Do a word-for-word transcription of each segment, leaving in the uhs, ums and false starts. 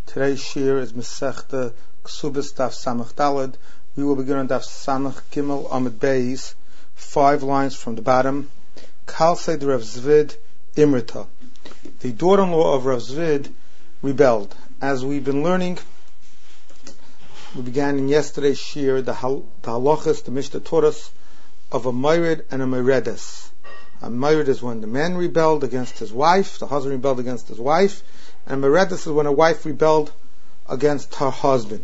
Today's shir is Masechta Ksubas Daf Samach Daled. We will begin on Daf Samach Gimel Amud Beis, five lines from the bottom. Kal said Rav Zvid Imrita. The daughter-in-law of Rav Zvid rebelled. As we've been learning, we began in yesterday's shir the, hal- the halachas, the Mishnah taught us of a mayrid and a mayredes. A mayrid is when the man rebelled against his wife, the husband rebelled against his wife, and mayredes is when a wife rebelled against her husband.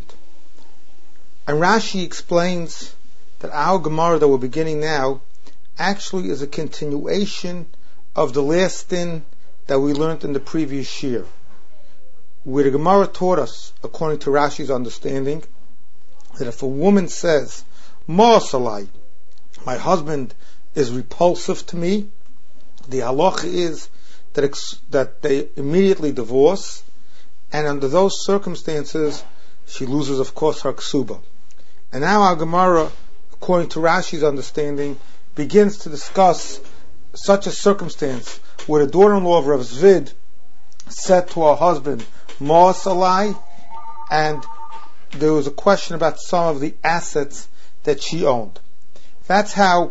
And Rashi explains that our Gemara that we're beginning now actually is a continuation of the last din that we learned in the previous shir, where the Gemara taught us, according to Rashi's understanding, that if a woman says, Ma'asalai, my husband is repulsive to me, the halacha is that, ex- that they immediately divorce, and under those circumstances, she loses, of course, her ksuba. And now our Gemara, according to Rashi's understanding, begins to discuss such a circumstance where the daughter-in-law of Rav Zvid said to her husband, Ma'asalai, and there was a question about some of the assets that she owned. That's how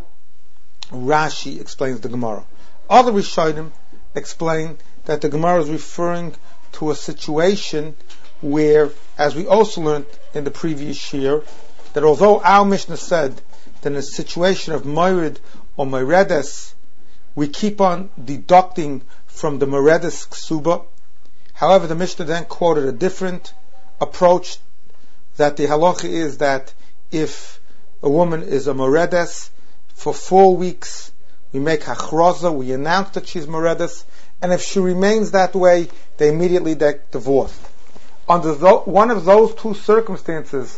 Rashi explains the Gemara. Other Rishonim explain that the Gemara is referring to a situation where, as we also learned in the previous year, that although our Mishnah said that in a situation of Mayrid or Mayredes, we keep on deducting from the Mayredes Ksuba, however, the Mishnah then quoted a different approach, that the halacha is that if a woman is a Mayredes, for four weeks we make hachroza, we announce that she's Mayredes, and if she remains that way, they immediately get divorced. Under the, one of those two circumstances,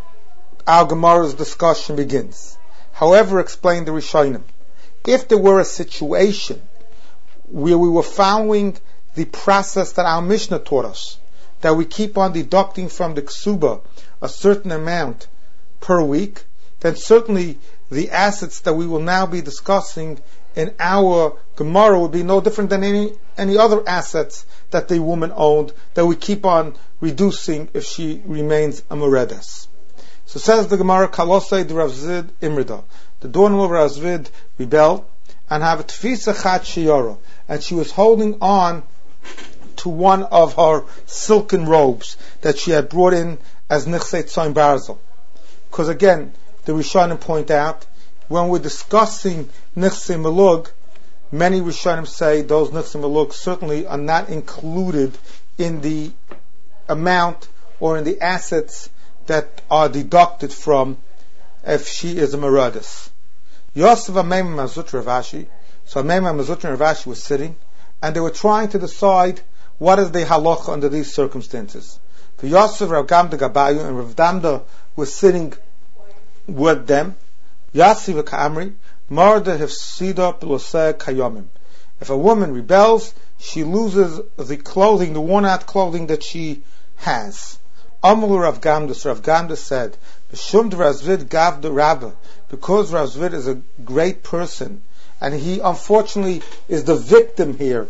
our Gemara's discussion begins. However, explained the Rishonim, if there were a situation where we were following the process that our Mishnah taught us, that we keep on deducting from the ksuba a certain amount per week, then certainly the assets that we will now be discussing in our Gemara would be no different than any any other assets that the woman owned, that we keep on reducing if she remains a Mayredes. So says the Gemara, Kalosei de Rav Zvid Imrida. The daughter-in-law of Rav Zvid rebelled and have a tfisa chat shiyara, and she was holding on to one of her silken robes that she had brought in as nichsei tzoin barzel. Because again, the Rishonim point out, when we're discussing nichsei melug, many Rishonim say those nichsei melug certainly are not included in the amount or in the assets that are deducted from if she is a Mayredes. Yosef Ameim Mazutra Ravashi, so Ameim Mazutra Ravashi was sitting, and they were trying to decide what is the halacha under these circumstances. For Yosef, Rav Gamda Gabayu, and Rav Damda was sitting with them. Yasi v'ka'amri, marda hefsida b'loseh kayomim. If a woman rebels, she loses the clothing, the worn-out clothing that she has. Amul Rav Gamda, so Rav Gamda said, B'shum Rav Zvid gav the Rabbah, because Rav Zvid is a great person, and he unfortunately is the victim here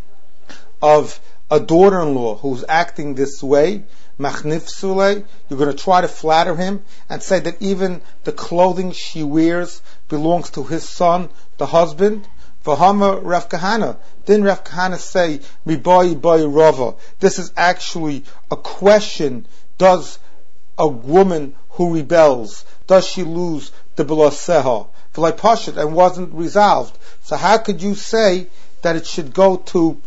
of a daughter-in-law who's acting this way, Machnif Sulei, you're going to try to flatter him and say that even the clothing she wears belongs to his son, the husband. V'hama Rav Kahana. Didn't Rav Kahana say, Mibai Bai Rava? This is actually a question. Does a woman who rebels, does she lose the B'loseha? V'lai Pashat, and wasn't resolved. So how could you say that it should go to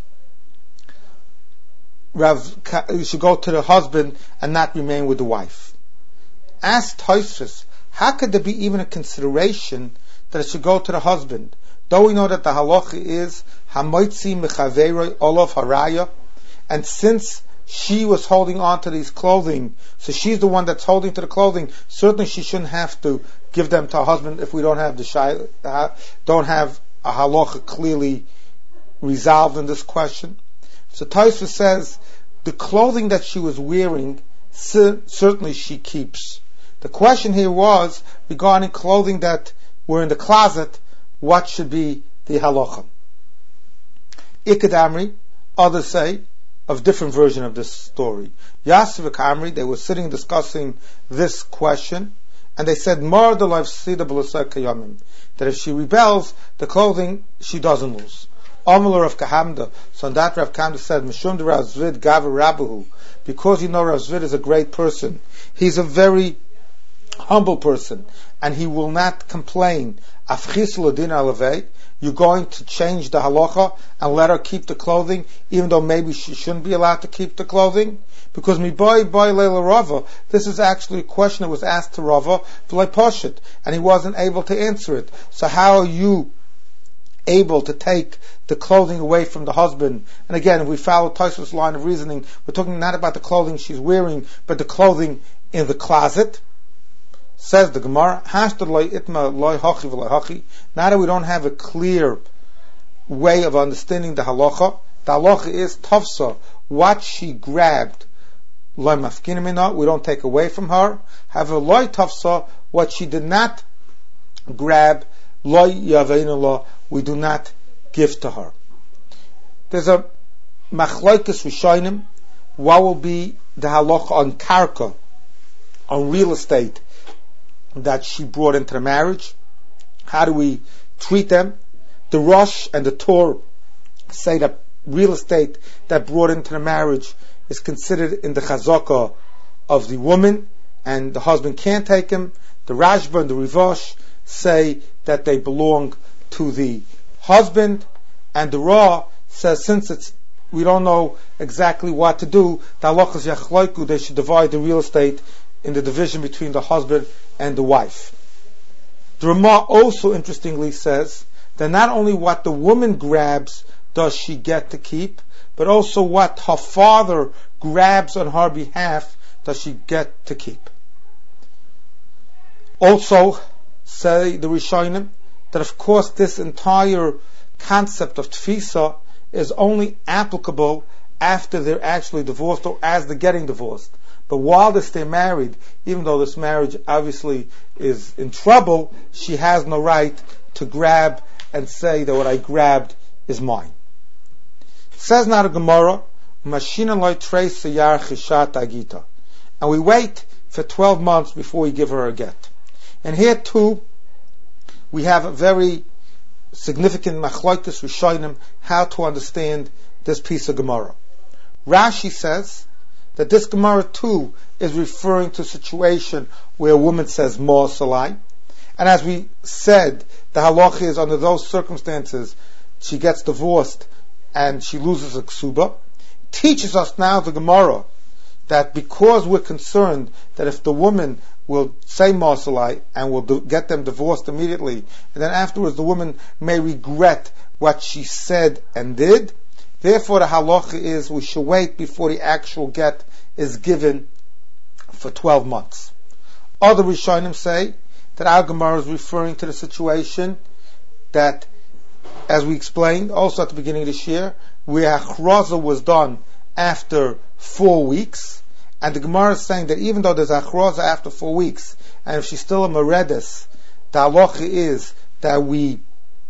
Rav, you should go to the husband and not remain with the wife? Ask Tosfos, how could there be even a consideration that it should go to the husband? Though we know that the halacha is Hamoitzi Mechaveroi Olav Haraya, and since she was holding on to these clothing, so she's the one that's holding to the clothing, certainly she shouldn't have to give them to her husband if we don't have the shy, don't have a halacha clearly resolved in this question. So Tosfos says, the clothing that she was wearing, certainly she keeps. The question here was, regarding clothing that were in the closet, what should be the halacha? Ikad Amri, others say, of different version of this story. Yasef and Kamri, they were sitting discussing this question, and they said, Mar de life sida b'lasar kayamim, that if she rebels, the clothing she doesn't lose. Amal Rav Kahamda, so on that Rav Kahamda said, Mishum de Rav Zvid gaver rabahu, because you know Rav Zvid is a great person, he's a very humble person, and he will not complain. Afchis l'din alavei, you're going to change the halacha and let her keep the clothing, even though maybe she shouldn't be allowed to keep the clothing? Because mi boy boy leila Rava, this is actually a question that was asked to Rava, and he wasn't able to answer it. So how are you able to take the clothing away from the husband? And again, if we follow Tosfos' line of reasoning, we're talking not about the clothing she's wearing, but the clothing in the closet. Says the Gemara, now that we don't have a clear way of understanding the halacha, the halacha is tafsa, what she grabbed, we don't take away from her. However, loy tafsa, what she did not grab, loy yavein, we do not give to her. There's a machlokes rishonim, what will be the halacha on karka, on real estate, that she brought into the marriage. How do we treat them? The Rosh and the Torah say that real estate that brought into the marriage is considered in the chazakah of the woman, and the husband can't take them. The Rashba and the Rivosh say that they belong to the husband, and the Ra says since it's we don't know exactly what to do, the halachas yachloiku, they should divide the real estate in the division between the husband and the wife. The Ramah also interestingly says that not only what the woman grabs does she get to keep, but also what her father grabs on her behalf does she get to keep. Also, say the Rishonim, that of course this entire concept of tfisa is only applicable after they're actually divorced or as they're getting divorced. But while they stay married, even though this marriage obviously is in trouble, she has no right to grab and say that what I grabbed is mine. It says now the Gemara, Mashina loy treis sayar chishat agita, and we wait for twelve months before we give her a get. And here too, we have a very significant machlokes rishonim how to understand this piece of Gemara. Rashi says that this Gemara too is referring to a situation where a woman says Mo Salai. And as we said, the halacha is under those circumstances she gets divorced and she loses a ksuba. Teaches us now the Gemara that because we're concerned that if the woman will say Mo Salai and will do, get them divorced immediately, and then afterwards the woman may regret what she said and did, therefore the halacha is we should wait before the actual get is given for twelve months. Other Rishonim say that our Gemara is referring to the situation that, as we explained also at the beginning of this year, where Achraza was done after four weeks, and the Gemara is saying that even though there's Achraza after four weeks, and if she's still a Meredes, the halacha is that we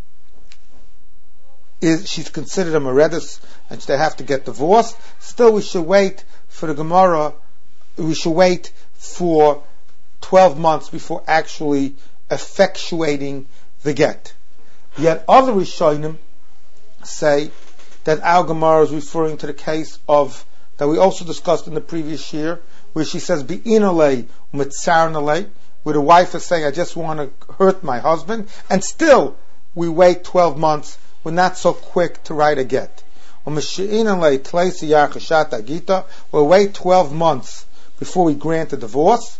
is she's considered a Meredes and they have to get divorced. Still, we should wait for the Gemara. We should wait for twelve months before actually effectuating the get. Yet other Rishonim say that our Gemara is referring to the case of that we also discussed in the previous year, where she says Bi'inalei Mitzarnalei, where the wife is saying, I just want to hurt my husband, and still we wait twelve months. We're not so quick to write a get. We'll wait twelve months before we grant a divorce.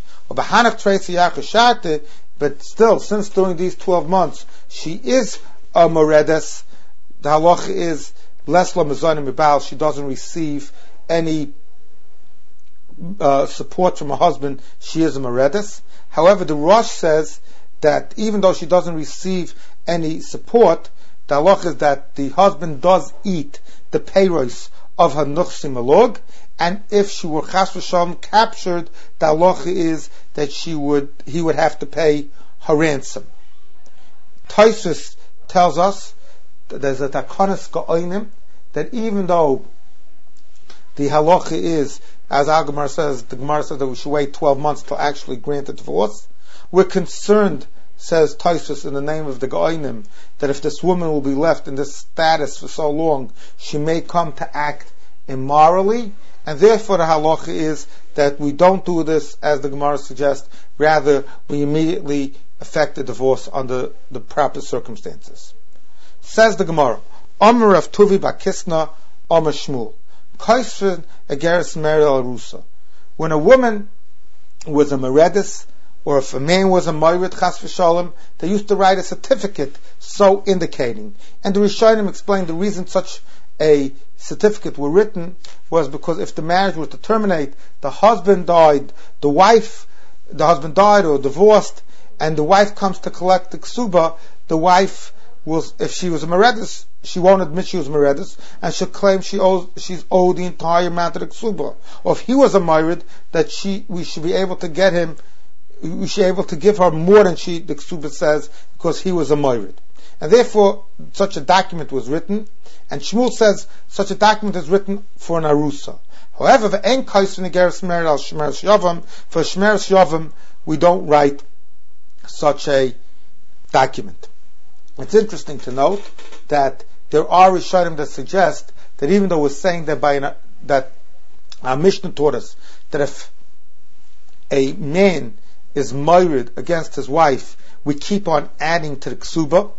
But still, since during these twelve months she is a Meredes, the halacha is less la mezonim mibal, she doesn't receive any uh, support from her husband, she is a Meredes. However, the Rosh says that even though she doesn't receive any support, the halacha is that the husband does eat the peiros of her nuchsim alog, and if she were chas v'shalom captured, the halacha is that she would he would have to pay her ransom. Tosfos tells us that there's a takonas ga'onim that even though the halacha is, as our Gemara says, the Gemara says that we should wait twelve months to actually grant a divorce. We're concerned, says Tosfos in the name of the Gaonim, that if this woman will be left in this status for so long, she may come to act immorally, and therefore the halacha is that we don't do this as the Gemara suggests, rather we immediately effect a divorce under the proper circumstances. Says the Gemara, Omer Rav Tuvi Bakisna, Omer Shmuel, Kaisvin Egeres Mer al Rusa. When a woman was a meredis, or if a man was a moirid chas v'shalom, they used to write a certificate so indicating. And the Rishonim explained the reason such a certificate were written was because if the marriage was to terminate, the husband died, the wife, the husband died or divorced, and the wife comes to collect the ksuba, the wife will, if she was a meredis, she won't admit she was a meredis, and she'll claim she owes, she's owed the entire amount of the ksuba. Or if he was a moirid, that she, we should be able to get him, we should be able to give her more than she, the ksuba says, because he was a moirid. And therefore, such a document was written, and Shmuel says such a document is written for an arusa. However, for Shmeres Yavam, we don't write such a document. It's interesting to note that there are Rishonim that suggest that even though we're saying that by an, that our Mishnah taught us that if a man is married against his wife, we keep on adding to the ksuba.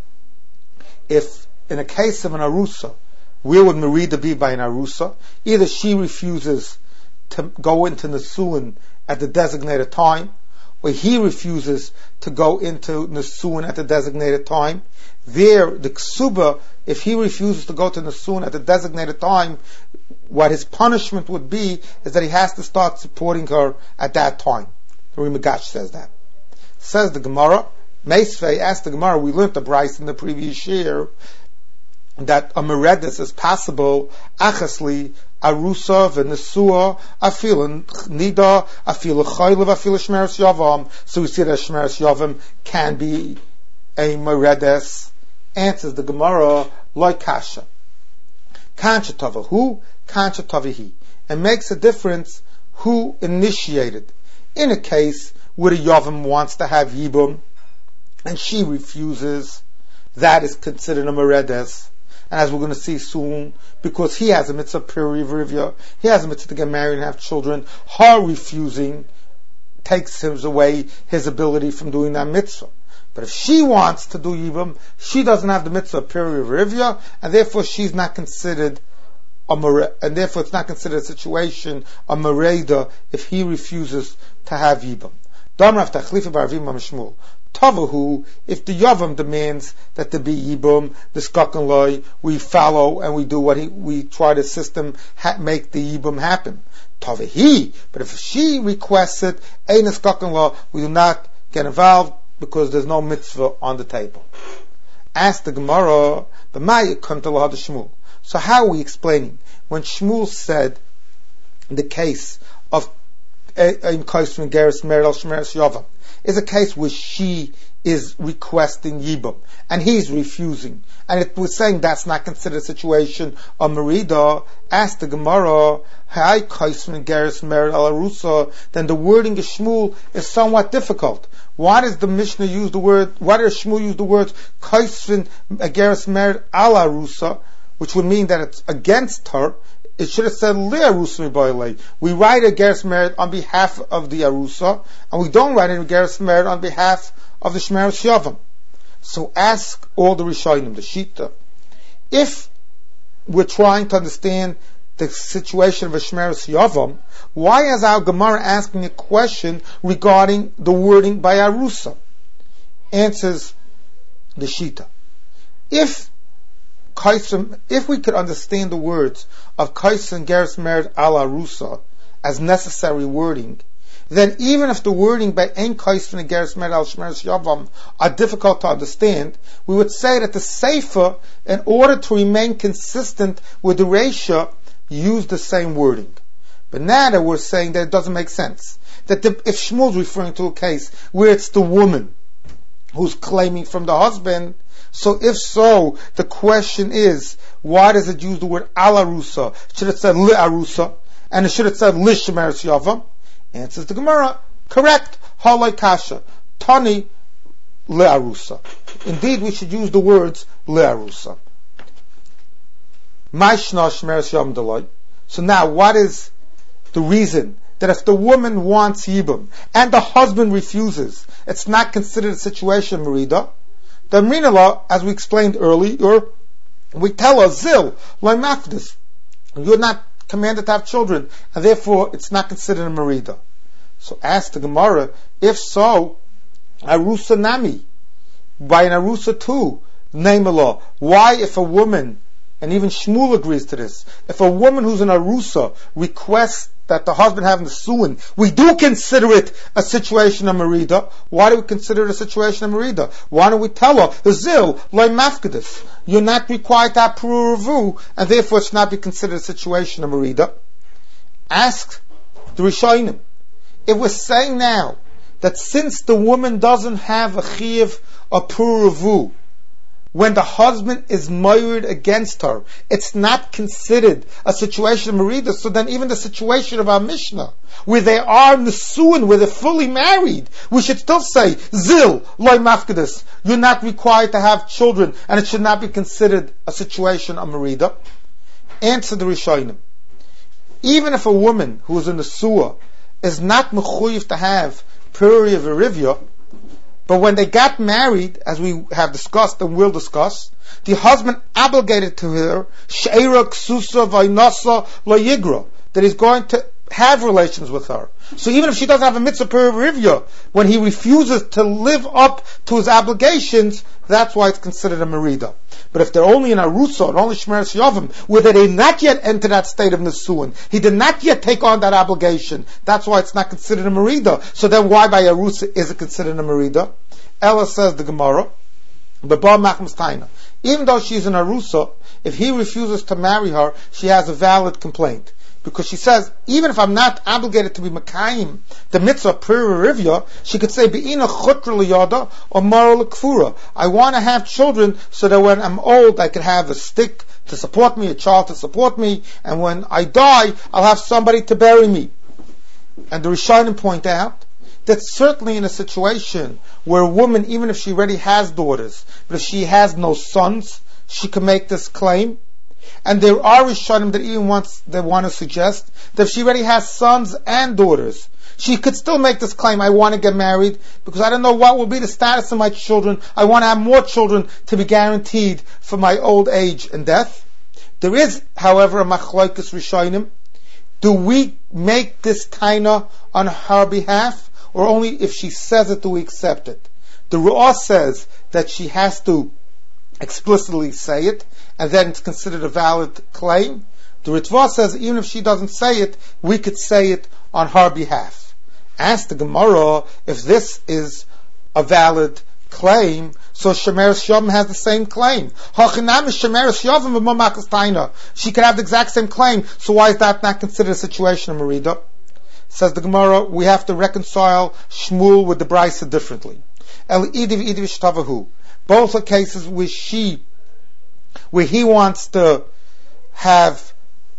If in a case of an arusa, where would Merida be by an arusa? Either she refuses to go into Nesuin at the designated time, or he refuses to go into Nesuin at the designated time. There, the ksuba, if he refuses to go to Nesuin at the designated time, what his punishment would be is that he has to start supporting her at that time. The Rimagash says that. Says the Gemara, Meisvei asked the Gemara, we learned the Bryce in the previous year, that a meredis is possible, achasli, arusa, v'nesua, afil nida, afil chaylev, afil shmeres yavam. So we see that shmeres yavam can be a meredis. Answers the Gemara, like kasha. Kancha tava who, kancha tava he. It makes a difference who initiated. In a case where the yavam wants to have yibum, and she refuses, that is considered a meredis. And as we're going to see soon, because he has a mitzvah perivivya, he has a mitzvah to get married and have children, her refusing takes him away his ability from doing that mitzvah. But if she wants to do yibum, she doesn't have the mitzvah perivivya, and therefore she's not considered a mere, and therefore it's not considered a situation a mereda if he refuses to have yibum. Damrav tachlifa baravim amishmul. Tavahu, if the Yavam demands that there be Yibum, the Skakan Loi, we follow and we do what he, we try to system, ha, make the Yibum happen. Tavahi, but if she requests it, Ein Skakan Loi, we do not get involved because there's no mitzvah on the table. Ask the Gemara, the Maya come to Lahad Shmuel. So how are we explaining? When Shmuel said the case of Ein Kaisvin Geres Meral Shmeres Yavam, is a case where she is requesting yibum and he's refusing, and it was saying that's not considered a situation of merida. Ask the Gemara, "Hai kaisvin geres mered al arusa." Then the wording of Shmuel is somewhat difficult. Why does the Mishnah use the word? Why does Shmuel use the words kaisvin geres mered al arusa, which would mean that it's against her? It should have said le arusa mibayle. We write a geres mered on behalf of the arusa, and we don't write a geres mered on behalf of the shmeres yavam. So ask all the rishonim, the shita, if we're trying to understand the situation of a shmeres yavam, why is our Gemara asking a question regarding the wording by arusa? Answers the shita. If If we could understand the words of Kaisim Geres Mered Al Arusa as necessary wording, then even if the wording by Ein Kaisim and Geres Mered Al Shmeres Yavam are difficult to understand, we would say that the Sefer, in order to remain consistent with the Reisha, use the same wording. But now that we're saying that it doesn't make sense. That the, if Shmuel's referring to a case where it's the woman who's claiming from the husband, so if so, the question is, why does it use the word al arusa? Should it said li arusa? and it should have said Lishmeres Yavam? Answers the Gemara, correct. Halai kasha. Tani le'arusa. Indeed, we should use the words le'arusa. Maishna shmeres yom delay. So now, what is the reason that if the woman wants yibum and the husband refuses, it's not considered a situation merida? The Amrina law, as we explained earlier, we tell her zil loy mafdis. You're not commanded to have children, and therefore it's not considered a merida. So ask the Gemara, if so, arusa nami, by an arusa too, name a law. Why, if a woman, and even Shmuel agrees to this, if a woman who's an arusa requests that the husband have nesuin, we do consider it a situation of merida. Why do we consider it a situation of merida? Why don't we tell her, zil loy mafkedis, you're not required to have pruruvu, and therefore it's not be considered a situation of merida? Ask the Rishonim. If we're saying now that since the woman doesn't have a chiyuv or pruruvu, when the husband is married against her, it's not considered a situation of merida. So then even the situation of our Mishnah, where they are nesuin, where they're fully married, we should still say, zil, loy mafkedis, you're not required to have children, and it should not be considered a situation of merida. Answer the Rishonim. Even if a woman who is in the nesua is not mechuyev to have peri of erivya, but when they got married, as we have discussed and will discuss, the husband obligated to her she'era ksusa vaynasa lo yigra, that he's going to have relations with her. So even if she doesn't have a mitzvah per rivya, when he refuses to live up to his obligations, that's why it's considered a merida. But if they're only in arusa and only shmeres yavim, where they did not yet enter that state of nesuin, he did not yet take on that obligation, that's why it's not considered a merida. So then why by arusa is it considered a merida? Ella says the Gemara, even though she's an arusa, if he refuses to marry her, she has a valid complaint. Because she says, even if I'm not obligated to be Makayim, the mitzvah peri-rivya, she could say, Be'ina chutra liyada or mara l'kfura. I want to have children so that when I'm old, I can have a stick to support me, a child to support me, and when I die, I'll have somebody to bury me. And the Rishonim point out that certainly in a situation where a woman, even if she already has daughters, but if she has no sons, she can make this claim. And there are Rishonim that even once they want to suggest that if she already has sons and daughters, she could still make this claim, I want to get married because I don't know what will be the status of my children. I want to have more children to be guaranteed for my old age and death. There is, however, a machlokes Rishonim. Do we make this taina on her behalf, or only if she says it do we accept it? The Ru'ah says that she has to explicitly say it, and then it's considered a valid claim. The Ritva says even if she doesn't say it, we could say it on her behalf. Ask the Gemara if this is a valid claim, so Shemeres Yavim has the same claim. She could have the exact same claim, so why is that not considered a situation of Merida? Says the Gemara, we have to reconcile Shmuel with the Brisa differently. El idiv idiv shtavahu. Both are cases where she, where he wants to have,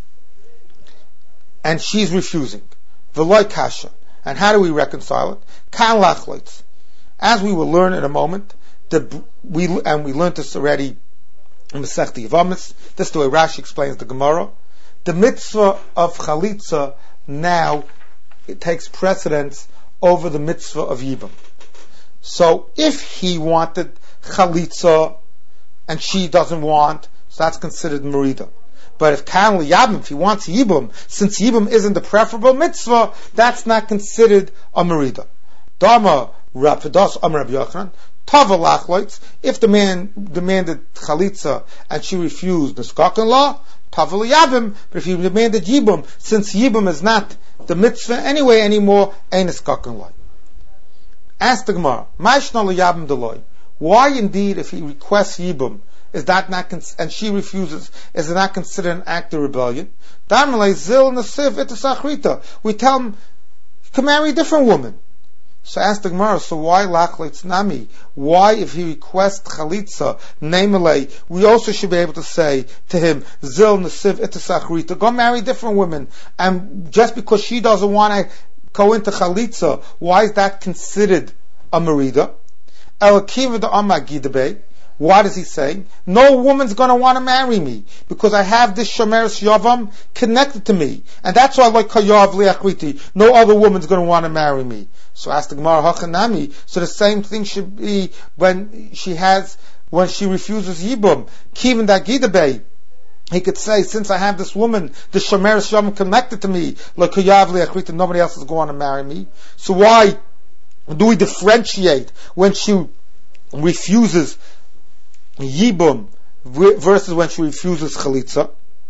and she's refusing. V'loy kasha. And how do we reconcile it? Kan lachloitz. As we will learn in a moment, the, we and we learned this already in Masechta Yevamis. This is the way Rashi explains the Gemara. The mitzvah of chalitza now it takes precedence over the mitzvah of yibum. So if he wanted chalitza and she doesn't want, so that's considered merida. But if kan liyabim, if he wants yibum, since yibum isn't the preferable mitzvah, that's not considered a merida. Dama rapidos amar Rabbi Yochanan tava lachloitz. If the man demanded chalitza and she refused the skaken law, tava liyabim. But if he demanded yibum, since yibum is not the mitzvah anyway anymore, ain't a skaken law. Ask the Gemara, Ma'ishna liyabim deloy. Why indeed, if he requests yibum, is that not cons- and she refuses, is it not considered an act of rebellion? We tell him, you can marry a different woman. So ask the Gemara, so why lachleitz nami? Why, if he requests chalitza, namely, we also should be able to say to him, zil nesiv itasachrita, go marry different women. And just because she doesn't want to go into chalitza, why is that considered a merida? Elakiva the amagidabe. Why does he say? No woman's going to want to marry me because I have this shomeres yavam connected to me, and that's why like kayav liachriti. No other woman's going to want to marry me. So ask the Gemara hachanami. So the same thing should be when she has when she refuses yibum. Kivin dagidabe. He could say, since I have this woman, the shomeres yavam connected to me, like kayav liachriti, nobody else is going to marry me. So why do we differentiate when she refuses Yibum versus when she refuses Chalitza?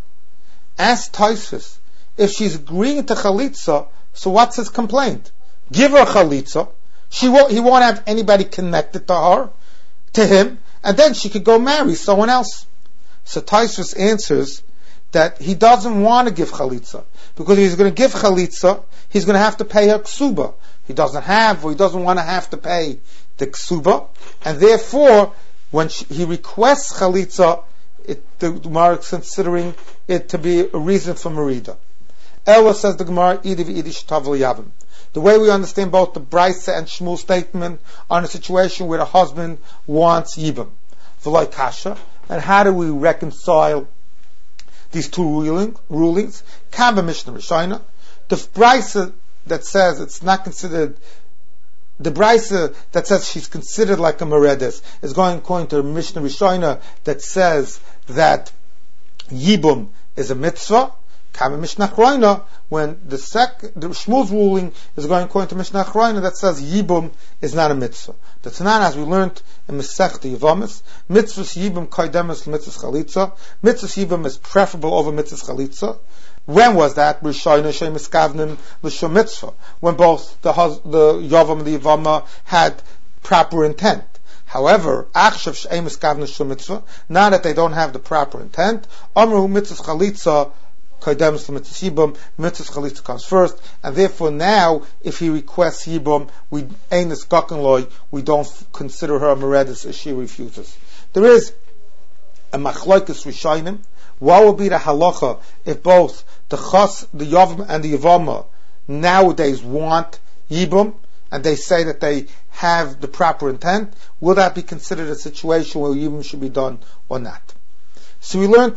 Ask Tosfos, if she's agreeing to Chalitza, so what's his complaint? Give her Chalitza. She won't, he won't have anybody connected to her, to him, and then she could go marry someone else. So Tosfos answers that he doesn't want to give Chalitza, because if he's going to give Chalitza, he's going to have to pay her Ksuba. He doesn't have, or he doesn't want to have to pay the Ksuba, and therefore, when she, he requests chalitza, it, the Gemara is considering it to be a reason for merida. Ella says the Gemara, Idi v'Idi shetav l'yavim. The way we understand both the Brisa and Shmuel statement on a situation where the husband wants yibum, v'loi kasha, and how do we reconcile these two ruling, rulings? Kamba Mishnah Rishayna, the Brisa that says it's not considered. The Brisa that says she's considered like a Meredes is going according to Mishnah Rishayna that says that Yibum is a mitzvah. Kama Mishnah Achrayna, when the sec, the Shmuel's ruling is going according to Mishnah Achrayna that says Yibum is not a mitzvah. The Tanan, as we learned in Masechta Yevamis, mitzvahs Yibum kaidemes mitzvahs chalitza. Mitzvahs Yibum is preferable over mitzvahs chalitza. When was that? Rishayna shemis kavnim l'shum mitzvah. When both the the Yavam and the Yavama had proper intent. However, achshav shemis kavnim l'shum mitzvah. Now that they don't have the proper intent, amru mitzvahs chalitza kaidemes mitzvahs yibum. Mitzvahs chalitza comes first, and therefore now, if he requests yibum, we einis gaken loy. We don't consider her a meredis if she refuses. There is a machlokes Rishaynim. What would be the halacha if both the chas, the yavam, and the yavama nowadays want yibum, and they say that they have the proper intent? Will that be considered a situation where yibum should be done or not? So we learned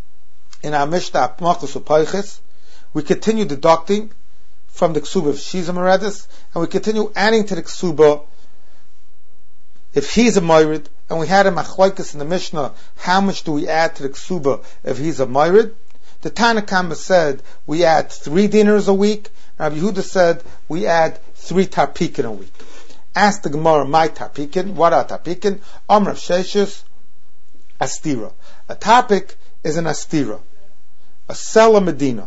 in our Mishnah Machos Upayches, we continue deducting from the ksuba if she's a meredis, and we continue adding to the ksuba if he's a mayrid, and we had a machlokes in the Mishnah, how much do we add to the ksuba if he's a mayrid? The Tanna Kama said we add three dinars a week, and Rabbi Yehuda said we add three tarpikin a week. Ask the Gemara, my tarpikin, what are tarpikin? Amr Sheshus, astira. A tarpik is an astira, a sela medina.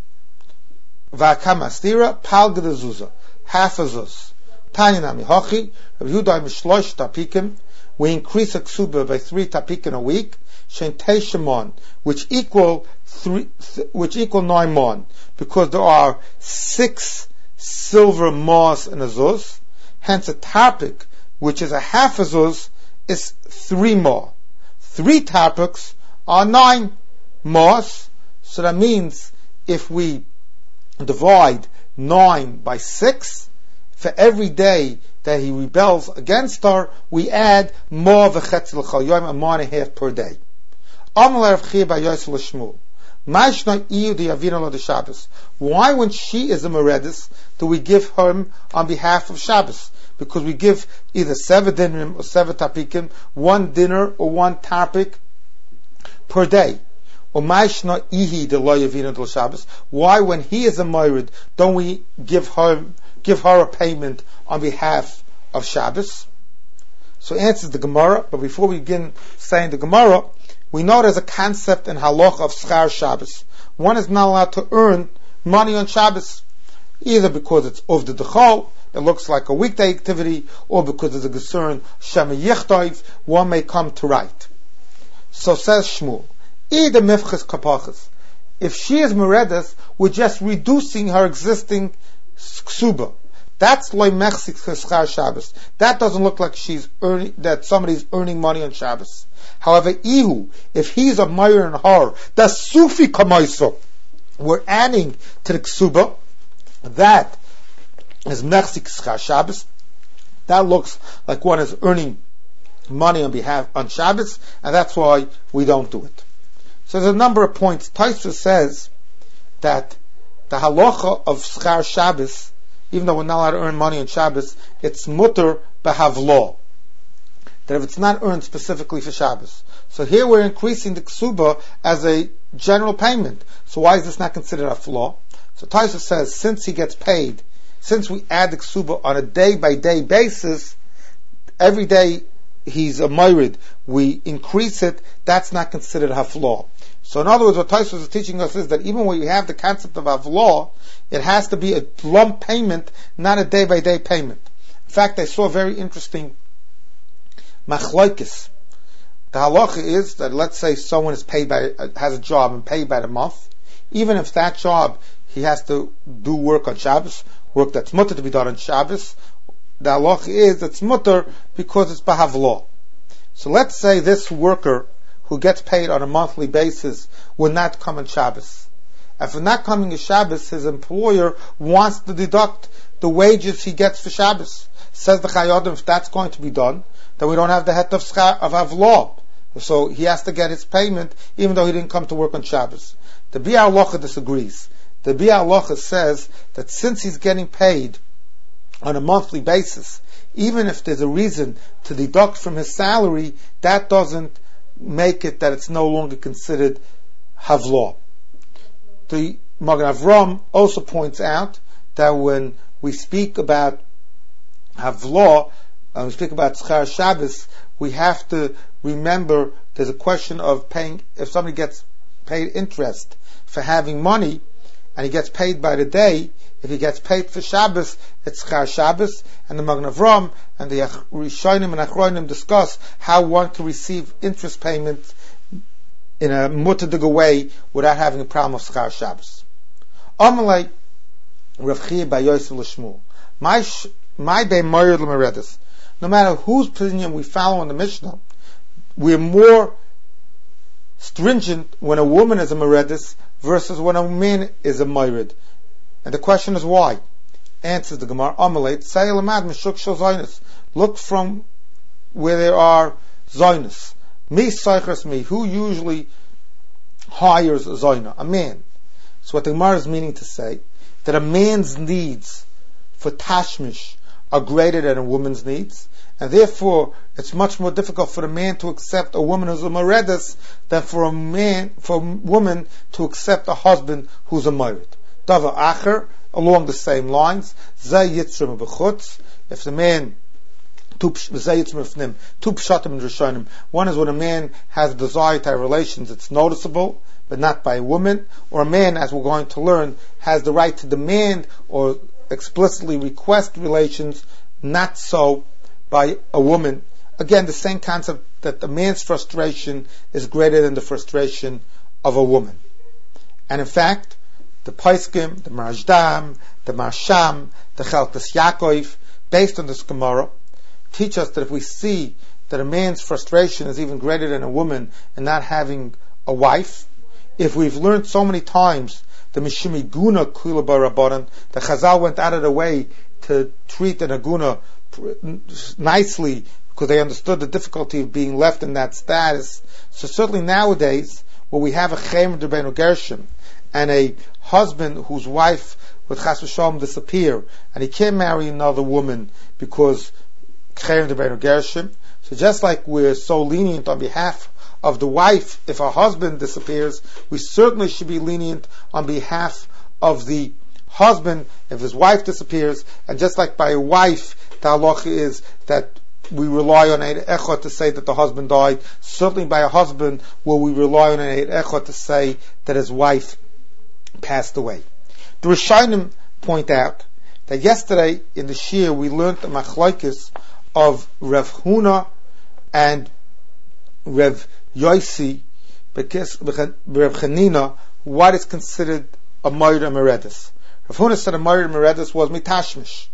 Va'akam astira, pal gedazuzah, half a zuz. Tanya nami hochi, Rabbi Yehuda mishlosh tarpikim. We increase a ksuba by three tapikin a week, shen teishemon, which equal three, th- which equal nine mon, because there are six silver moss in a zuz. Hence, a tapik, which is a half a zuz, is three mo. Three tapiks are nine moss. So that means if we divide nine by six, for every day that he rebels against her, we add more v'chetz l'chal a more and a half per day. Why, when she is a meredis, do we give her on behalf of Shabbos? Because we give either seven dinim or seven tapikim, one dinner or one tapik per day. Why, when he is a mered, don't we give her give her a payment on behalf of Shabbos? So answers the Gemara, but before we begin saying the Gemara, we know there's a concept in halach of schar Shabbos. One is not allowed to earn money on Shabbos, either because it's of the dechol, it looks like a weekday activity, or because there's a concern, shema yichtayv, one may come to write. So says Shmuel, either mifches kapachas. If she is meredes, we're just reducing her existing ksuba. That's loy mechzik schar Shabbos. That doesn't look like she's earning, that somebody's earning money on Shabbos. However, ihu, if he's a mayor and her, that's sufi kamoiso. We're adding to the ksuba, that is mechzik schar Shabbos. That looks like one is earning money on behalf on Shabbos, and that's why we don't do it. So there's a number of points. Tosfos says that the halacha of schar Shabbos, even though we're not allowed to earn money on Shabbos, it's mutter behavlo. That if it's not earned specifically for Shabbos. So here we're increasing the ksuba as a general payment. So why is this not considered a flaw? So Tosfos says, since he gets paid, since we add the ksuba on a day-by-day basis, every day he's a myrid, we increase it, that's not considered haflaw. So in other words, what Tosfos is teaching us is that even when you have the concept of haflaw, it has to be a lump payment, not a day-by-day payment. In fact, I saw a very interesting machlokes. The halacha is that, let's say someone is paid by, has a job and paid by the month, even if that job, he has to do work on Shabbos, work that's mutter to be done on Shabbos, the halacha is it's mutter because it's bahavlo. So let's say this worker who gets paid on a monthly basis will not come on Shabbos. If not coming to Shabbos, his employer wants to deduct the wages he gets for Shabbos. Says the Chayodim, if that's going to be done, then we don't have the het of schar of avlo. So he has to get his payment even though he didn't come to work on Shabbos. The Biur Halacha disagrees. The Biur Halacha says that since he's getting paid on a monthly basis, even if there's a reason to deduct from his salary, that doesn't make it that it's no longer considered havlo. The Magen Avram also points out that when we speak about havlo, uh, we speak about schar Shabbos, we have to remember there's a question of paying, if somebody gets paid interest for having money, and he gets paid by the day, if he gets paid for Shabbos, it's schar Shabbos, and the Magen Avram and the Rishonim and Achronim discuss how one can receive interest payments in a mutadiga way without having a problem of schar Shabbos. Amalei Rav Chia bar Yosef l'Shmuel. My my day Moyer l'Meredus. No matter whose opinion we follow in the Mishnah, we're more stringent when a woman is a Meredus versus when a man is a Moirid. And the question is why? Answers the Gemara, Amalei Tzayel Amad Mishuk Shel Zoynus. Look from where there are Zoynus. Me Seichers me, who usually hires a Zoyna? A man. So what the Gemara is meaning to say, that a man's needs for tashmish are greater than a woman's needs, and therefore it's much more difficult for a man to accept a woman who's a meredus than for a man, for a woman to accept a husband who's a mered. Dava acher, along the same lines, zay yitzrim b'chutz. If the man two pshatim and rishonim, one is when a man has a desire to have relations, it's noticeable, but not by a woman, or a man, as we're going to learn, has the right to demand or explicitly request relations, not so by a woman. Again, the same concept that the man's frustration is greater than the frustration of a woman. And in fact, the Paiskim, the Marajdam, the Marsham, the Chelkas Yaakov, based on this Gemara, teach us that if we see that a man's frustration is even greater than a woman in not having a wife, if we've learned so many times the Mishimi Guna Kula Barabaran, the Chazal went out of the way to treat an Aguna nicely because they understood the difficulty of being left in that status. So certainly nowadays, where we have a Chem D'Benu Gershom and a husband whose wife with Chas v'Shalom disappear, and he can't marry another woman because Chem D'Benu Gershom. So just like we're so lenient on behalf of the wife, if her husband disappears, we certainly should be lenient on behalf of the husband if his wife disappears. And just like by a wife, the halacha is that we rely on Eid Echad to say that the husband died. Certainly by a husband will we rely on Eid Echad to say that his wife passed away. The Rishonim point out that yesterday in the Shir we learned the machlokes of Rav Huna and Rav Yosi, because Rav Chanina, what is considered a Moed Meredus. Rav Huna said a Moed Meredus was mitashmish.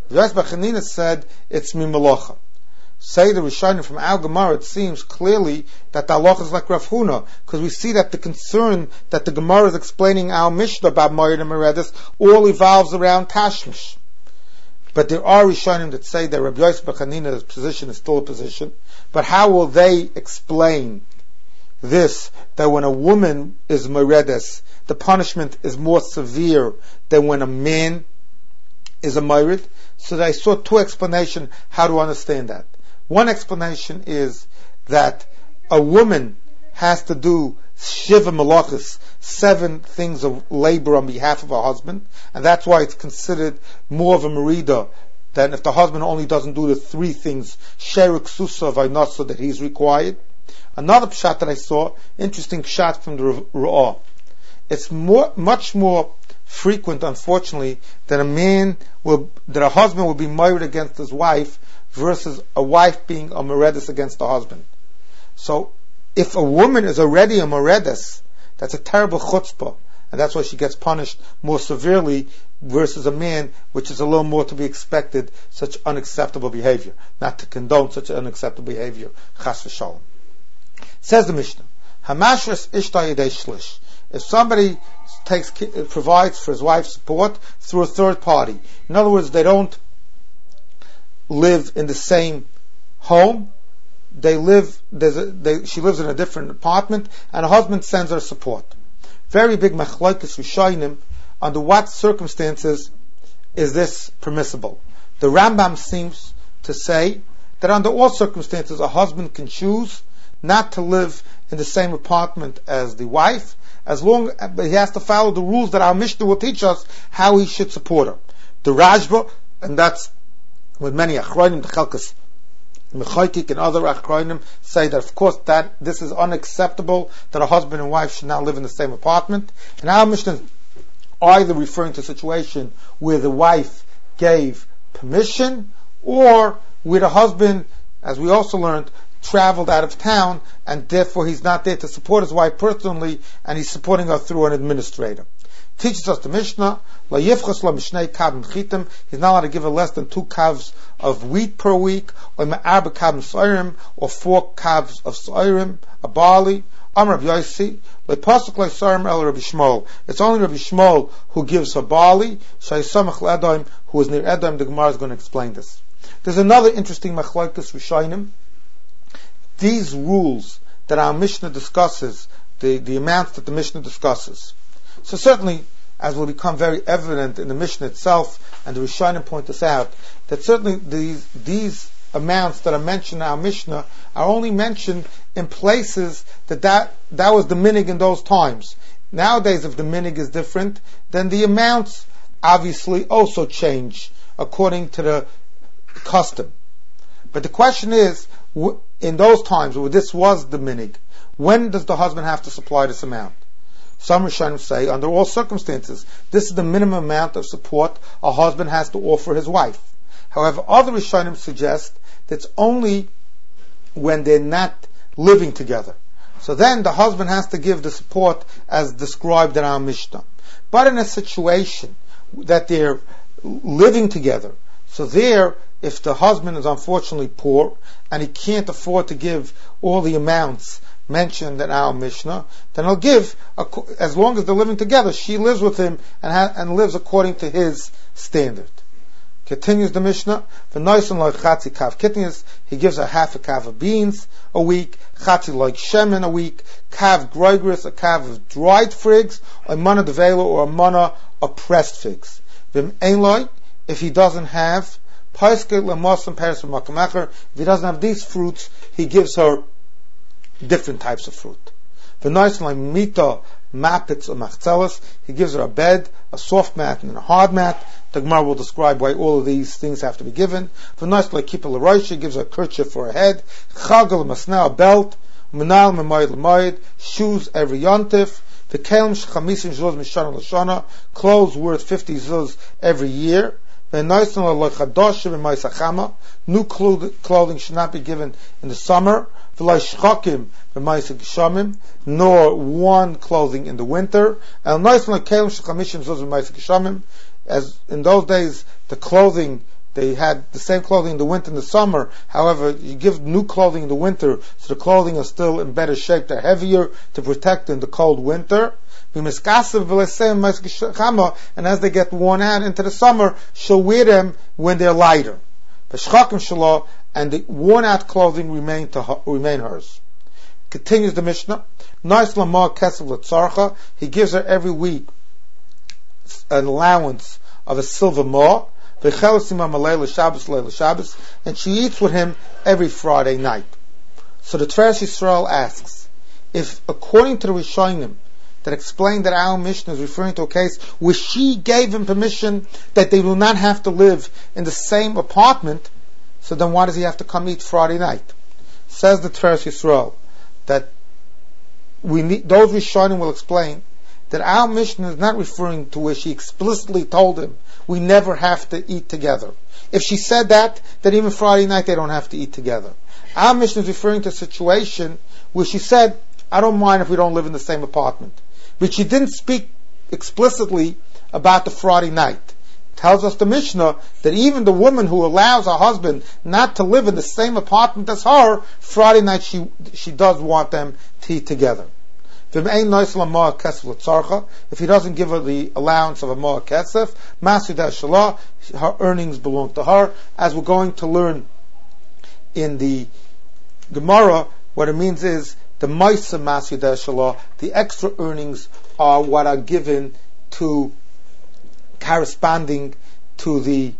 Rabbi Yosef Chanina said it's mimalacha. Say the Rishonim from Al Gemara, it seems clearly that the halacha is like Rav Huna, because we see that the concern that the Gemara is explaining our Mishnah about Moed and Meredes all evolves around Tashmish. But there are Rishonim that say that Rabbi Yosef Chanina's position is still a position. But how will they explain this, that when a woman is Meredes, the punishment is more severe than when a man is a Mered? So they saw two explanations how to understand that. One explanation is that a woman has to do Shiva Malachas, seven things of labor on behalf of her husband, and that's why it's considered more of a merida than if the husband only doesn't do the three things, Sherik Susa Vainasa, that he's required. Another pshat that I saw, interesting pshat from the Ra'ah. It's more, much more frequent, unfortunately, that a man will, that a husband will be married against his wife versus a wife being a meredes against the husband. So, if a woman is already a meredes, that's a terrible chutzpah, and that's why she gets punished more severely versus a man, which is a little more to be expected, such unacceptable behavior. Not to condone such unacceptable behavior. Chas v'shalom. Says the Mishnah, Hamashras ishta yedei shlish. If somebody takes, provides for his wife's support through a third party, in other words, they don't live in the same home, they live, there's a, they, she lives in a different apartment, and her husband sends her support. Very big machlokes rishonim, under what circumstances is this permissible? The Rambam seems to say that under all circumstances a husband can choose not to live in the same apartment as the wife, as long but he has to follow the rules that our Mishnah will teach us how he should support her. The Rajba, and that's with many achronim, the Chelkas Mechaykik and other achronim say that of course that this is unacceptable, that a husband and wife should not live in the same apartment. And our Mishnah is either referring to a situation where the wife gave permission, or where the husband, as we also learned, traveled out of town, and therefore he's not there to support his wife personally, and he's supporting her through an administrator. Teaches us the Mishnah, La yifchas la mishnei kav chitim. He's not allowed to give her less than two kavs of wheat per week, or me'arba kavim soirim, or four kavs of soirim, a barley. Amar Rabbi Yossi, Le pasuk le soirim el Rabbi Shmuel. It's only Rabbi Shmuel who gives her barley. Shai samach le'edom, who is near Edom. The Gemara is going to explain this. There's another interesting machlokes rishonim. These rules that our Mishnah discusses, the, the amounts that the Mishnah discusses. So certainly, as will become very evident in the Mishnah itself, and the Rishonim point this out, that certainly these, these amounts that are mentioned in our Mishnah are only mentioned in places that that, that was the minig in those times. Nowadays, if the minig is different, then the amounts obviously also change according to the custom. But the question is, in those times where this was the minig, when does the husband have to supply this amount? Some Rishonim say, under all circumstances, this is the minimum amount of support a husband has to offer his wife. However, other Rishonim suggest that it's only when they're not living together. So then the husband has to give the support as described in our Mishnah. But in a situation that they're living together, so there, if the husband is unfortunately poor and he can't afford to give all the amounts mentioned in our Mishnah, then he'll give, as long as they're living together, she lives with him and, ha- and lives according to his standard. Continues the Mishnah, he gives her half a kav of beans a week, chatzi like shemen a week, kav groigris, a kav of dried figs, a mana devela, or a mana of pressed figs. If he doesn't have, if he doesn't have these fruits, he gives her different types of fruit. The nice like mita, mapits, or machzelas, he gives her a bed, a soft mat, and a hard mat. The Gemara will describe why all of these things have to be given. The nice like kippah l'rosh, he gives her a kerchief for her head, chagel masna, a belt, menal memayid l'mayid, shoes every yontif, the kelm shchamisim zuz mishana l'shana, clothes worth fifty zuz every year. New clothing should not be given in the summer, nor worn clothing in the winter. As in those days, the clothing they had the same clothing in the winter and the summer. However, you give new clothing in the winter, so the clothing is still in better shape. They're heavier to protect in the cold winter. And as they get worn out into the summer, she'll wear them when they're lighter. And the worn out clothing remain to her, remain hers. Continues the Mishnah. He gives her every week an allowance of a silver ma, and she eats with him every Friday night. So the Tiferes Yisrael asks, if according to the Rishonim that explain that our Mishnah is referring to a case where she gave him permission that they will not have to live in the same apartment, so then why does he have to come eat Friday night? Says the Tiferes Yisrael that we need, those Rishonim will explain that our Mishnah is not referring to where she explicitly told him we never have to eat together. If she said that, then even Friday night they don't have to eat together. Our Mishnah is referring to a situation where she said, I don't mind if we don't live in the same apartment. But she didn't speak explicitly about the Friday night. Tells us the Mishnah that even the woman who allows her husband not to live in the same apartment as her, Friday night she she does want them to eat together. If he doesn't give her the allowance of a moa kesef, her earnings belong to her. As we're going to learn in the Gemara, what it means is the ma'isa masyudah shalah, the extra earnings are what are given to corresponding to the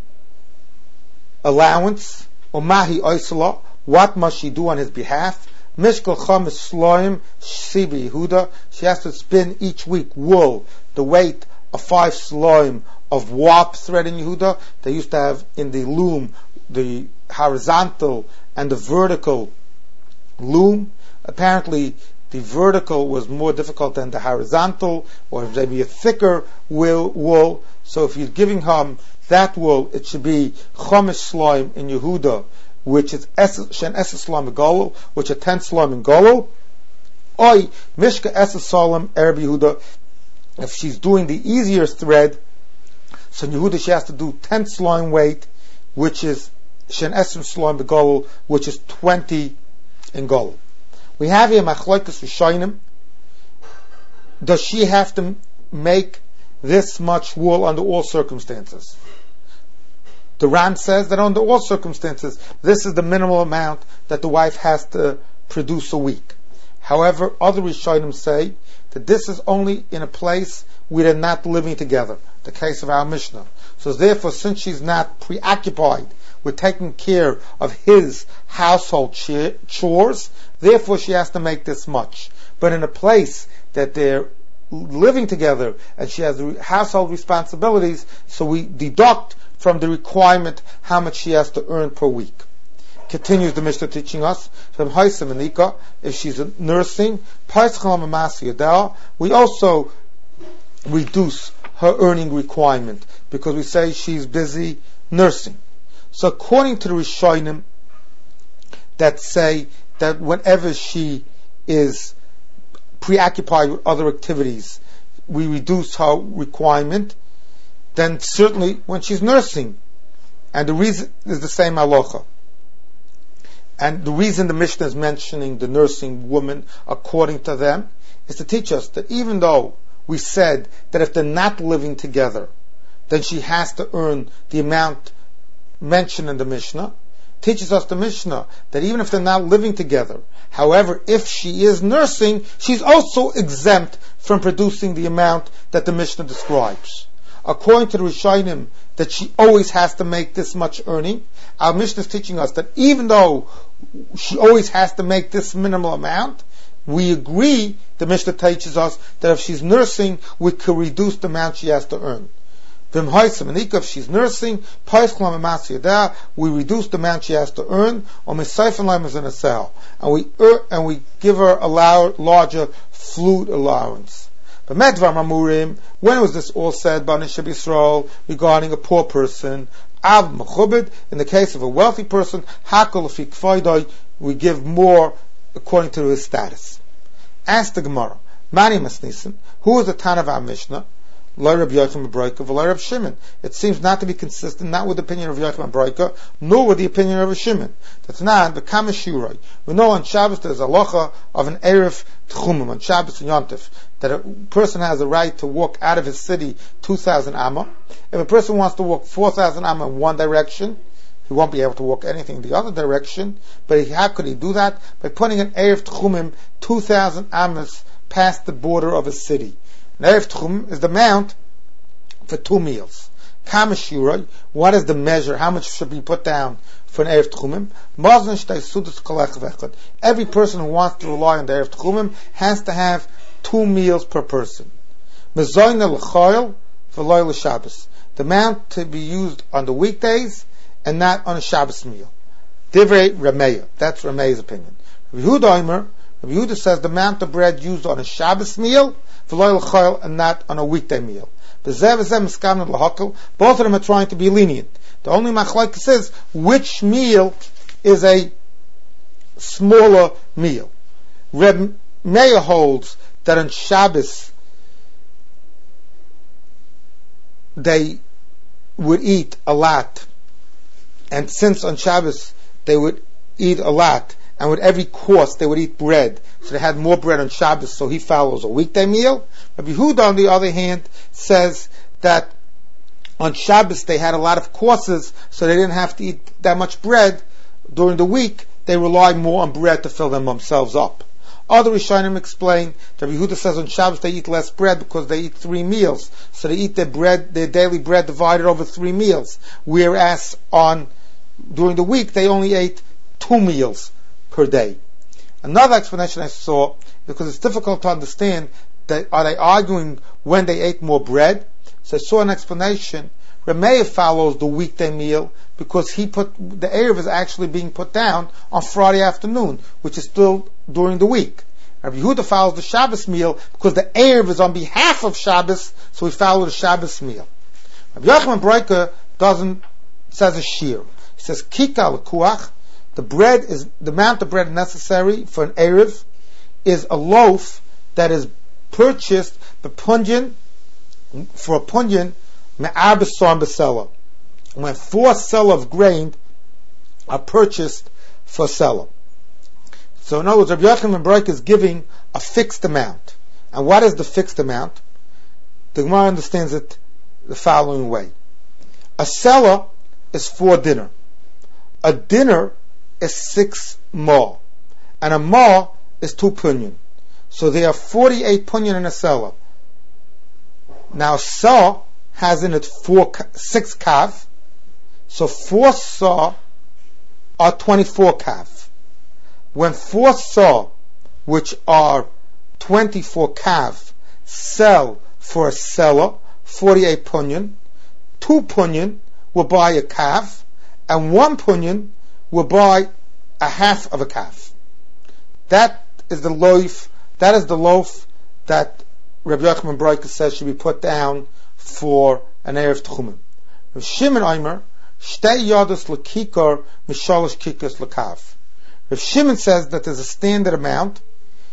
allowance, or mahi oisala, what must she do on his behalf? Mishkal chamis sloim sibi Yehuda, she has to spin each week wool, the weight of five sloim of warp thread in Yehuda. They used to have in the loom the horizontal and the vertical loom. Apparently the vertical was more difficult than the horizontal, or maybe a thicker wool, wool. So if you're giving him that wool, it should be chomish sloim in Yehuda, which is shen esses sloim in Golul, which are ten sloim in Golul. Oi mishka esses sloim erb Yehuda. If she's doing the easier thread, so in Yehuda she has to do ten sloim weight, which is shen esses sloim in Golul, which is twenty in Golul. We have here machlokas rishonim. Does she have to make this much wool under all circumstances? The Ran says that under all circumstances, this is the minimal amount that the wife has to produce a week. However, other rishonim say that this is only in a place where they're not living together. The case of our Mishnah. So therefore, since she's not preoccupied with taking care of his household chores, therefore she has to make this much. But in a place that they're living together and she has household responsibilities, so we deduct from the requirement how much she has to earn per week. Continues the Mishnah teaching us from Haisam and Ika, if she's nursing, we also reduce her earning requirement because we say she's busy nursing. So according to the Rishonim that say that whenever she is preoccupied with other activities, we reduce her requirement, then certainly when she's nursing, and the reason is the same halacha. And the reason the Mishnah is mentioning the nursing woman, according to them, is to teach us that even though we said that if they're not living together, then she has to earn the amount mentioned in the Mishnah, teaches us the Mishnah that even if they're not living together, however, if she is nursing, she's also exempt from producing the amount that the Mishnah describes. According to the Rishonim, that she always has to make this much earning, our Mishnah is teaching us that even though she always has to make this minimal amount, we agree, the Mishnah teaches us, that if she's nursing, we could reduce the amount she has to earn. If she's nursing, we reduce the amount she has to earn, and we and we give her a larger flute allowance. But when was this all said by Nishab Yisrael regarding a poor person? In the case of a wealthy person, we give more according to his status. Ask the Gemara, Mani Masnisin, who is the Tan of our Mishnah? Lo Rabbi Yochanan ben Broika, v'lo Rabbi Shimon. It seems not to be consistent, not with the opinion of Yochanan ben Broika, nor with the opinion of Rabbi Shimon. That's not the Kama Shuroi. We know on Shabbos there's a locha of an Erev Tchumim, on Shabbos and Yom Tov, that a person has a right to walk out of his city two thousand amma. If a person wants to walk four thousand amma in one direction, he won't be able to walk anything in the other direction. But he, how could he do that? By putting an Erev Tchumim two thousand ammas past the border of a city. An Erev Tchumim is the amount for two meals. Kama Shuroi, what is the measure? How much should be put down for an Erev Tchumim? Mazon Shtei Sudas Kolech Vechad. Every person who wants to rely on the Erev Tchumim has to have two meals per person. Mezoyne l'choil v'loy l'Shabbos. The amount to be used on the weekdays and not on a Shabbos meal. Divrei Rameya. That's Rameya's opinion. Rabbi Yehuda Omer, Rabbi Yehuda says the amount of bread used on a Shabbos meal v'loy l'choil and not on a weekday meal. Both of them are trying to be lenient. The only machlokes is which meal is a smaller meal. Reb Meir holds that on Shabbos they would eat a lot, and since on Shabbos they would eat a lot, and with every course they would eat bread, so they had more bread on Shabbos, so he follows a weekday meal. Rabbi Yehuda, on the other hand, says that on Shabbos they had a lot of courses, so they didn't have to eat that much bread. During the week, they rely more on bread to fill them themselves up. Other Rishonim explain that Rabbi Yehuda says on Shabbos they eat less bread because they eat three meals, so they eat their bread, their daily bread divided over three meals, whereas on during the week they only ate two meals per day. Another explanation I saw, because it's difficult to understand, that are they arguing when they ate more bread? So I saw an explanation. Rameir follows the weekday meal because he put the Erev is actually being put down on Friday afternoon, which is still during the week. Rabbi Yehuda follows the Shabbos meal because the Erev is on behalf of Shabbos, so he follows the Shabbos meal. Rabbi Yochanan ben Broika doesn't says a shir. He says kika l'kuach. The bread is the amount of bread necessary for an Erev is a loaf that is purchased the punyan for a punyan me'ar b'sar b'sela. When four sela of grain are purchased for sela. So in other words, Rabbi Yochanan ben Broika is giving a fixed amount. And what is the fixed amount? The Gemara understands it the following way. A sela is for dinner. A dinner is six ma. And a ma is two punyan. So there are forty-eight punyan in a sela. Now sa has in it four, six kav. So four sa are twenty-four kav. When four sa, which are twenty-four kav, sell for a sela, forty-eight punyan, two punyan will buy a kav, and one punyan will buy a half of a kav. That is the loaf. That is the loaf that Rabbi Yochanan ben Broika says should be put down for an Erev Tchumim. Rav Shimon Omer, Shtei Yodos L'Kikar Mishalosh Kikas L'Kav. Rav Shimon says that there's a standard amount,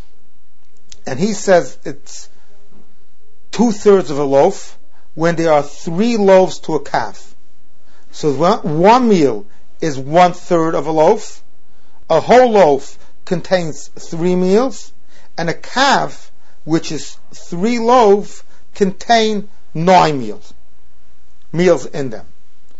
and he says it's two thirds of a loaf when there are three loaves to a kav. So one meal is one third of a loaf. A whole loaf contains three meals, and a kav, which is three loaves, contain nine meals, meals in them.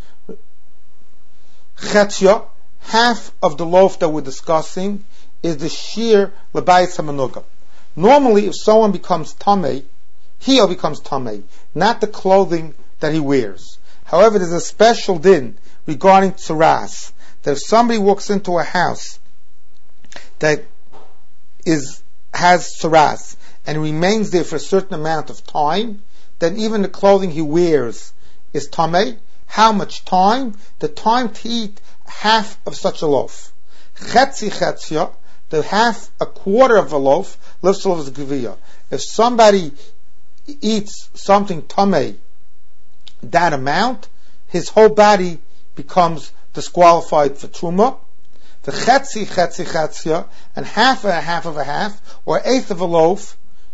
Chetzia, half of the loaf that we're discussing, is the sheer lebayis hamanuga. Normally, if someone becomes tamei, he or becomes tamei, not the clothing that he wears. However, there's a special din regarding tzaras, that if somebody walks into a house that is has tzaras and remains there for a certain amount of time, then even the clothing he wears is tamei. How much time? The time to eat half of such a loaf. Chetzi chetzia, the half, a quarter of a loaf, lives to live geviyah. If somebody eats something tamei, that amount, his whole body becomes disqualified for truma. The chetzi chetzi chetzia, and half of a half of a half, or eighth of a loaf,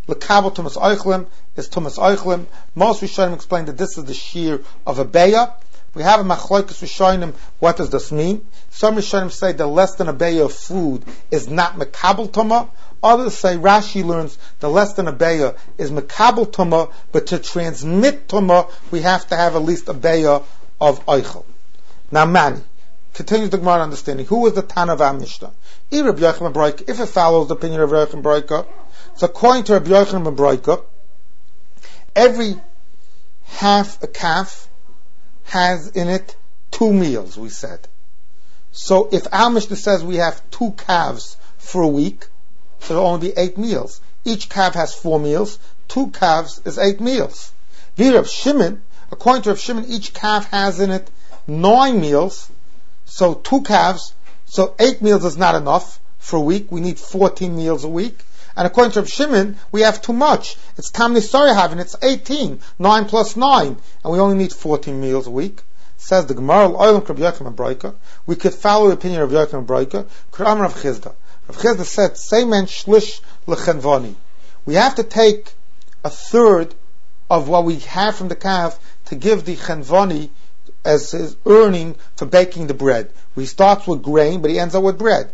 lekabel tumas oichlim is tumas oichlim. Most Rishonim explain that this is the shear of a beya. We have a machloikus Rishonim. What does this mean? Some Rishonim say that less than a beya of food is not mekabel tuma. Others say Rashi learns the less than a beya is mekabel tuma, but to transmit tuma we have to have at least a beya of oichel. Now Mani continues the Gemara understanding. Who was the Tana of our Mishnah? If it follows the opinion of Rabbi Yochanan ben Broika, so according to Rabbi Yochanan ben Broika, every half a calf has in it two meals, we said. So if our Mishnah says we have two calves for a week, so it'll only be eight meals. Each calf has four meals. Two calves is eight meals. Reb Shimon, according to Reb Shimon, each calf has in it nine meals. So two calves, so eight meals is not enough for a week. We need fourteen meals a week. And according to Reb Shimon, we have too much. It's Tam Nisari having, it's eighteen. nine plus nine. And we only need fourteen meals a week. Says the Gemara, we could follow the opinion of Yochanan ben Broika. K'ram Rav Chizda. Rav Chizda said, Seimen shlish lechenvoni. We have to take a third of what we have from the calf to give the chenvoni as his earning for baking the bread. He starts with grain, but he ends up with bread.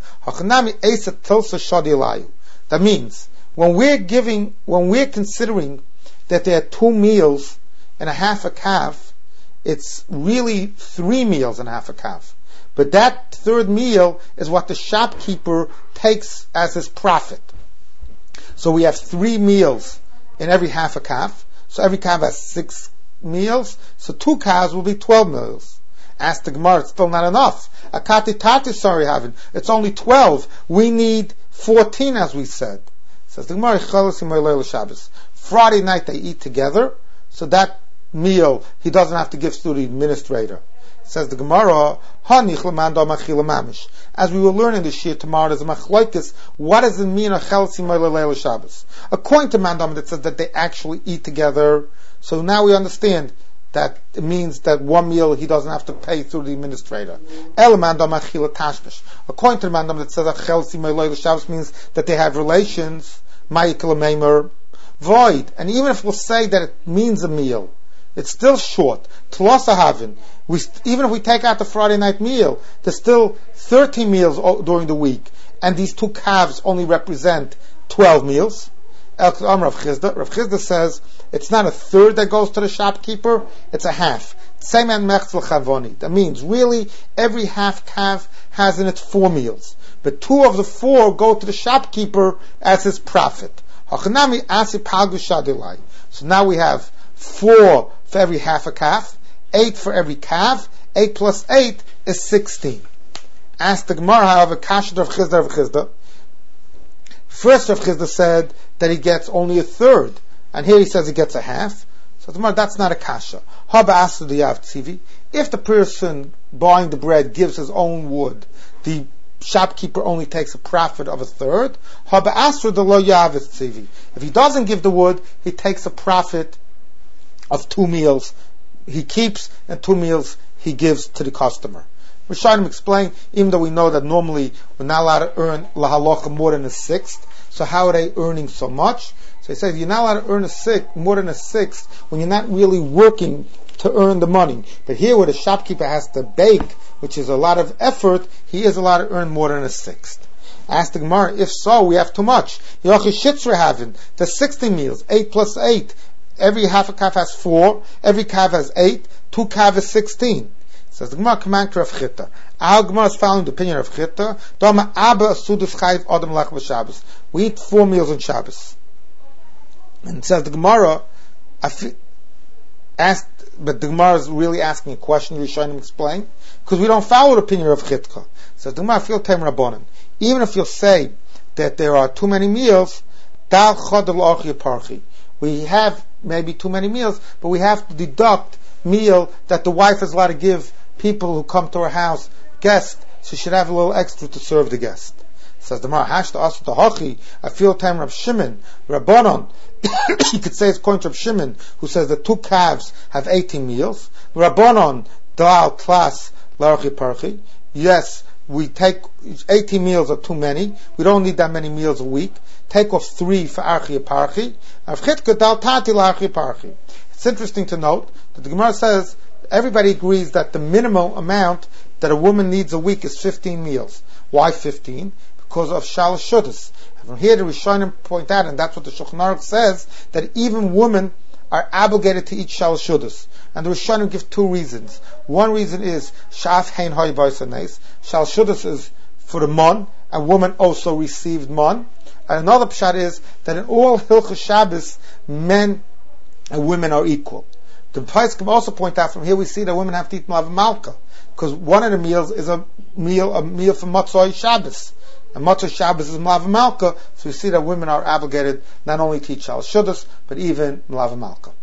That means, when we're giving, when we're considering that there are two meals and a half a calf, it's really three meals and a half a calf. But that third meal is what the shopkeeper takes as his profit. So we have three meals in every half a calf. So every calf has six meals. So two calves will be twelve meals. Ask the Gemara, it's still not enough. Akati tati sorry having. It's only twelve. We need fourteen, as we said. Says the Gemara, Friday night they eat together. So that meal he doesn't have to give to the administrator. Says the Gemara, as we will learn in the Shir tomorrow, there's a machlokes. What does it mean? According to Mandam, it says that they actually eat together. So now we understand that it means that one meal he doesn't have to pay through the administrator. According to the Mandam, that says that means that they have relations. Void. And even if we'll say that it means a meal, it's still short. We, even if we take out the Friday night meal, there's still thirteen meals during the week, and these two calves only represent twelve meals. Rav Chizda, Rav Chizda says it's not a third that goes to the shopkeeper, it's a half. That means really every half calf has in it four meals, but two of the four go to the shopkeeper as his profit. So now we have four for every half a calf, eight for every calf. Eight plus eight is sixteen. Ask the Gemara, however, Kasha Rav Chizda, Rav Chizda. First Rav Chizda said that he gets only a third, and here he says he gets a half. So the Gemara, that's not a Kasha. Haba asked the Yav Tzivi, if the person buying the bread gives his own wood, the shopkeeper only takes a profit of a third. Haba asked the Lo Yav Tzivi. If he doesn't give the wood, he takes a profit of two meals he keeps and two meals he gives to the customer. Rishonim explain, even though we know that normally we're not allowed to earn lahalocha more than a sixth, so how are they earning so much? So he says you're not allowed to earn a sixth, more than a sixth, when you're not really working to earn the money. But here where the shopkeeper has to bake, which is a lot of effort, he is allowed to earn more than a sixth. Ask the Gemara, if so, we have too much. Having the sixty meals, eight plus eight. Every half a calf has four, every calf has eight, two calf is sixteen. Says the Gemara, command to Rav Chita. Our Gemara is following the opinion of Chita. We eat four meals on Shabbos. And it says the Gemara, asked, but the Gemara is really asking a question, you're trying to explain, because we don't follow the opinion of Chita. Says the Gemara, feel Taim Rabbanan. Even if you'll say that there are too many meals, dal chodel orchi parchi. We have maybe too many meals, but we have to deduct meal that the wife is allowed to give people who come to her house, guests, so she should have a little extra to serve the guest. Says the Gemara, hash to us to hachi, I feel time Rav Shimon, Rabbanon. You could say it's according to Rav Shimon, who says that two calves have eighteen meals. Rabbanon, dal klas larchi parchi. yes, we take eighteen meals are too many. We don't need that many meals a week. Take off three for archi parchi. It's interesting to note that the Gemara says everybody agrees that the minimum amount that a woman needs a week is fifteen meals. Why fifteen? Because of shalosh shudas. From here the Rishonim point out, and that's what the Shulchan Aruch says, that even women are obligated to eat shalosh shudas. And the Rishonim give two reasons. One reason is shaf hein hoy b'osanes. Shalosh shudas is for the mon, and woman also received mon. And another pshat is that in all Hilchos Shabbos, men and women are equal. The Poskim also point out from here we see that women have to eat malav malka, because one of the meals is a meal a meal for Motzoi Shabbos. And Motzoi Shabbos is malav malka, so we see that women are obligated not only to eat shalosh shudas, but even malav malka.